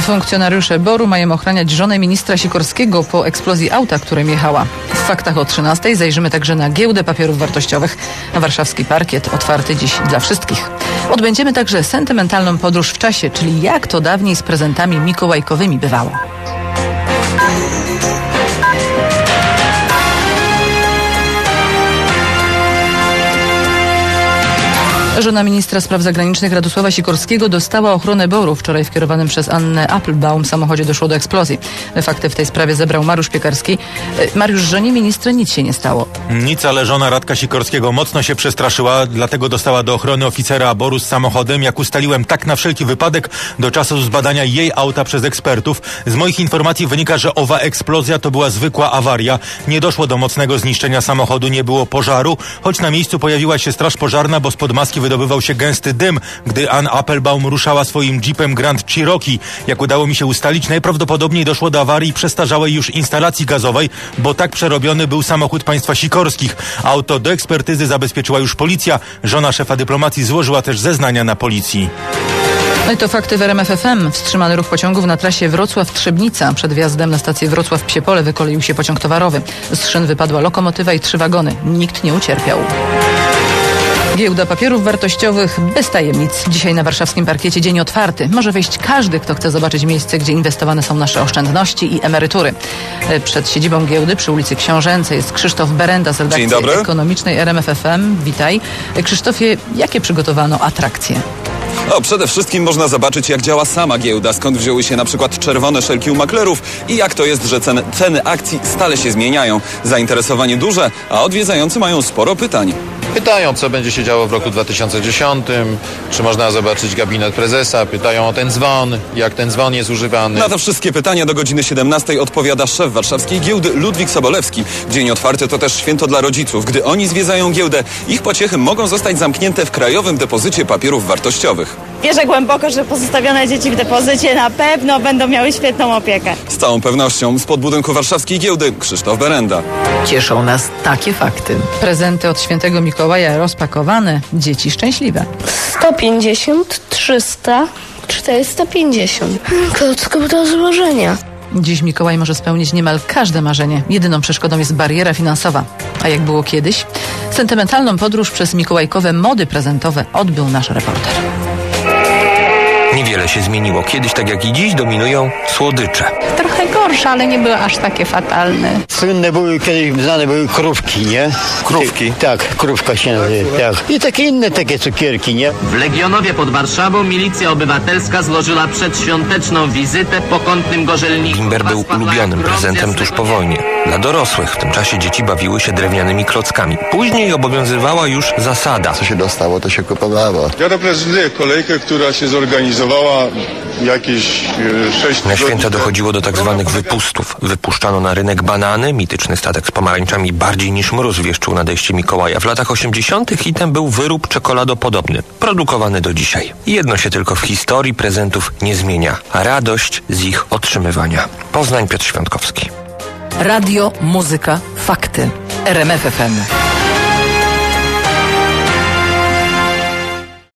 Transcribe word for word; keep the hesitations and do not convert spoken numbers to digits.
Funkcjonariusze BOR-u mają ochraniać żonę ministra Sikorskiego po eksplozji auta, którym jechała. W faktach o trzynastej zajrzymy także na giełdę papierów wartościowych. Warszawski parkiet otwarty dziś dla wszystkich. Odbędziemy także sentymentalną podróż w czasie, czyli jak to dawniej z prezentami mikołajkowymi bywało. Żona ministra spraw zagranicznych Radosława Sikorskiego dostała ochronę BOR-u. Wczoraj w kierowanym przez Annę Applebaum samochodzie doszło do eksplozji. Fakty w tej sprawie zebrał Mariusz Piekarski. Mariusz, żonie ministra nic się nie stało. Nic, ale żona Radka Sikorskiego mocno się przestraszyła, dlatego dostała do ochrony oficera BOR-u z samochodem. Jak ustaliłem, tak na wszelki wypadek do czasu zbadania jej auta przez ekspertów. Z moich informacji wynika, że owa eksplozja to była zwykła awaria. Nie doszło do mocnego zniszczenia samochodu, nie było pożaru, choć na miejscu pojawiła się straż pożarna, bo spod maski wydobywał się gęsty dym, gdy Ann Applebaum ruszała swoim jeepem Grand Cherokee. Jak udało mi się ustalić, najprawdopodobniej doszło do awarii przestarzałej już instalacji gazowej, bo tak przerobiony był samochód państwa Sikorskich. Auto do ekspertyzy zabezpieczyła już policja. Żona szefa dyplomacji złożyła też zeznania na policji. No i to fakty w R M F F M. Wstrzymany ruch pociągów na trasie Wrocław-Trzebnica. Przed wjazdem na stację Wrocław-Psiepole wykoleił się pociąg towarowy. Z szyn wypadła lokomotywa i trzy wagony. Nikt nie ucierpiał. Giełda papierów wartościowych bez tajemnic. Dzisiaj na warszawskim parkiecie dzień otwarty. Może wejść każdy, kto chce zobaczyć miejsce, gdzie inwestowane są nasze oszczędności i emerytury. Przed siedzibą giełdy przy ulicy Książęcej jest Krzysztof Berenda z redakcji ekonomicznej R M F F M. Witaj. Krzysztofie, jakie przygotowano atrakcje? O, przede wszystkim można zobaczyć, jak działa sama giełda, skąd wzięły się na przykład czerwone szelki u maklerów i jak to jest, że ceny, ceny akcji stale się zmieniają. Zainteresowanie duże, a odwiedzający mają sporo pytań. Pytają, co będzie się działo w roku dwa tysiące dziesiątym, czy można zobaczyć gabinet prezesa, pytają o ten dzwon, jak ten dzwon jest używany. Na te wszystkie pytania do godziny siedemnastej odpowiada szef warszawskiej giełdy Ludwik Sobolewski. Dzień otwarty to też święto dla rodziców. Gdy oni zwiedzają giełdę, ich pociechy mogą zostać zamknięte w Krajowym Depozycie Papierów Wartościowych. Wierzę głęboko, że pozostawione dzieci w depozycie na pewno będą miały świetną opiekę. Z całą pewnością. Spod budynku warszawskiej giełdy Krzysztof Berenda. Cieszą nas takie fakty. Prezenty od świętego Mikołaja rozpakowane, dzieci szczęśliwe. sto pięćdziesiąt, trzysta, czterysta pięćdziesiąt. Klocków do złożenia. Dziś Mikołaj może spełnić niemal każde marzenie. Jedyną przeszkodą jest bariera finansowa. A jak było kiedyś? Sentymentalną podróż przez mikołajkowe mody prezentowe odbył nasz reporter. Niewiele się zmieniło. Kiedyś, tak jak i dziś, dominują słodycze. Trochę gorsze, ale nie były aż takie fatalne. Słynne były, kiedyś znane były krówki, nie? Krówki? Tak, krówka się nazywa, tak. I takie inne takie cukierki, nie? W Legionowie pod Warszawą Milicja Obywatelska złożyła przedświąteczną wizytę po kątnym gorzelniku. Bimber był ulubionym prezentem tuż po wojnie. Dla dorosłych w tym czasie dzieci bawiły się drewnianymi klockami. Później obowiązywała już zasada. Co się dostało, to się kupowało. Ja reprezentuję kolejkę, która się zorganizowała jakieś sześć Na święta dochodziło do tak zwanych wypustów. Wypuszczano na rynek banany, mityczny statek z pomarańczami bardziej niż mróz wieszczył nadejście Mikołaja. W latach osiemdziesiątych hitem był wyrób czekoladopodobny, produkowany do dzisiaj. Jedno się tylko w historii prezentów nie zmienia, a radość z ich otrzymywania. Poznań, Piotr Świątkowski. Radio, muzyka, fakty. R M F F M.